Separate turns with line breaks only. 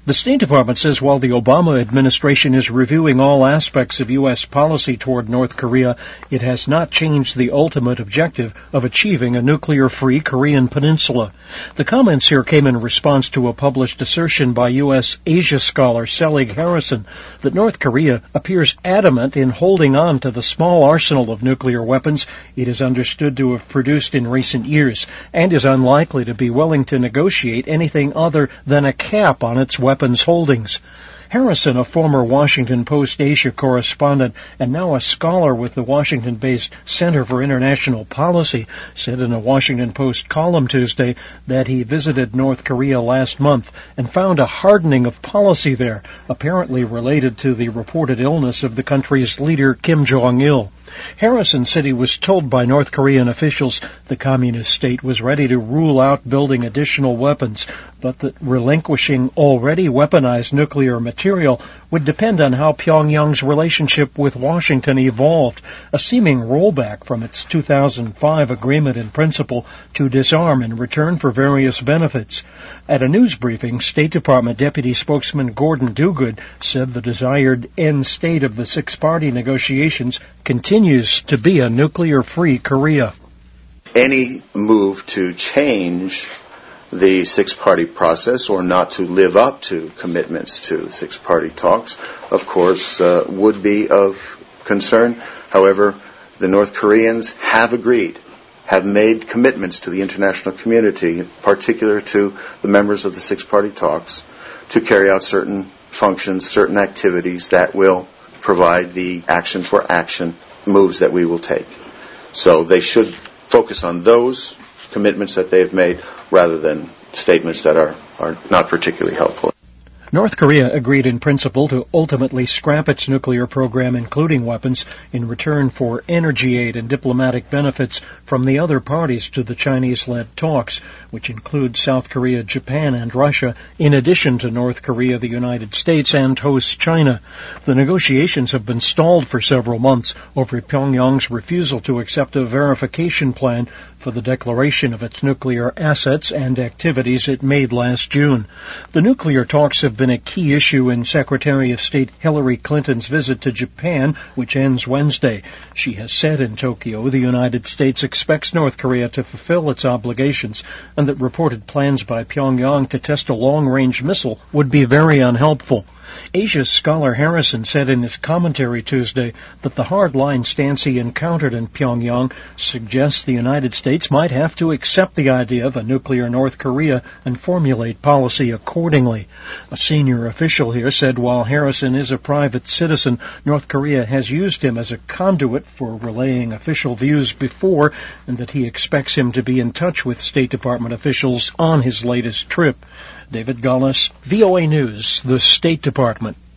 The State Department says while the Obama administration is reviewing all aspects of U.S. policy toward North Korea, it has not changed the ultimate objective of achieving a nuclear-free Korean peninsula. The comments here came in response to a published assertion by U.S. Asia scholar Selig Harrison that North Korea appears adamant in holding on to the small arsenal of nuclear weapons it is understood to have produced in recent years, and is unlikely to be willing to negotiate anything other than a cap on its weapons holdings. Harrison, a former Washington Post Asia correspondent and now a scholar with the Washington-based Center for International Policy, said in a Washington Post column Tuesday that he visited North Korea last month and found a hardening of policy there, apparently related to the reported illness of the country's leader Kim Jong-il. Harrison said he was told by North Korean officials the communist state was ready to rule out building additional weapons, but that relinquishing already weaponized nuclear material would depend on how Pyongyang's relationship with Washington evolved, a seeming rollback from its 2005 agreement in principle to disarm in return for various benefits. At a news briefing, State Department Deputy Spokesman Gordon Duguid said the desired end state of the six-party negotiations continues to be a nuclear-free Korea.
Any move to change the six-party process or not to live up to commitments to the six-party talks, of course, would be of concern. However, the North Koreans have agreed, have made commitments to the international community, in particular to the members of the six-party talks, to carry out certain functions, certain activities that will provide the action for action moves that we will take. So they should focus on those commitments that they've made rather than statements that are not particularly helpful.
North Korea agreed in principle to ultimately scrap its nuclear program, including weapons, in return for energy aid and diplomatic benefits from the other parties to the Chinese-led talks, which include South Korea, Japan, and Russia, in addition to North Korea, the United States, and host China. The negotiations have been stalled for several months over Pyongyang's refusal to accept a verification plan for the declaration of its nuclear assets and activities it made last June. The nuclear talks have been a key issue in Secretary of State Hillary Clinton's visit to Japan, which ends Wednesday. She has said in Tokyo the United States expects North Korea to fulfill its obligations, and that reported plans by Pyongyang to test a long-range missile would be very unhelpful. Asia's scholar Harrison said in his commentary Tuesday that the hard-line stance he encountered in Pyongyang suggests the United States might have to accept the idea of a nuclear North Korea and formulate policy accordingly. A senior official here said while Harrison is a private citizen, North Korea has used him as a conduit for relaying official views before, and that he expects him to be in touch with State Department officials on his latest trip. David Gullis, VOA News, the State Department.